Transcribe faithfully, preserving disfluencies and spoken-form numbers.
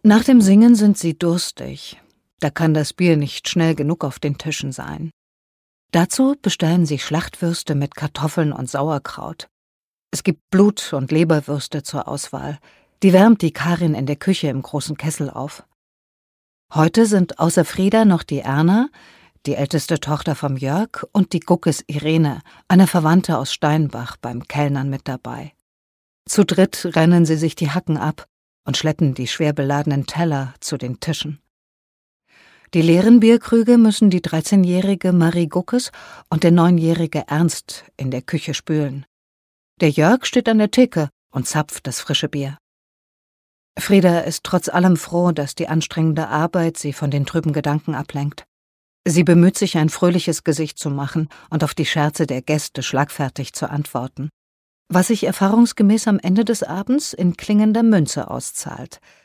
Nach dem Singen sind sie durstig. Da kann das Bier nicht schnell genug auf den Tischen sein. Dazu bestellen sie Schlachtwürste mit Kartoffeln und Sauerkraut. Es gibt Blut- und Leberwürste zur Auswahl. Die wärmt die Karin in der Küche im großen Kessel auf. Heute sind außer Frieda noch die Erna, die älteste Tochter vom Jörg, und die Guckes Irene, eine Verwandte aus Steinbach, beim Kellnern mit dabei. Zu dritt rennen sie sich die Hacken ab und schleppen die schwer beladenen Teller zu den Tischen. Die leeren Bierkrüge müssen die dreizehnjährige Marie Guckes und der neunjährige Ernst in der Küche spülen. Der Jörg steht an der Theke und zapft das frische Bier. Frieda ist trotz allem froh, dass die anstrengende Arbeit sie von den trüben Gedanken ablenkt. Sie bemüht sich, ein fröhliches Gesicht zu machen und auf die Scherze der Gäste schlagfertig zu antworten, was sich erfahrungsgemäß am Ende des Abends in klingender Münze auszahlt –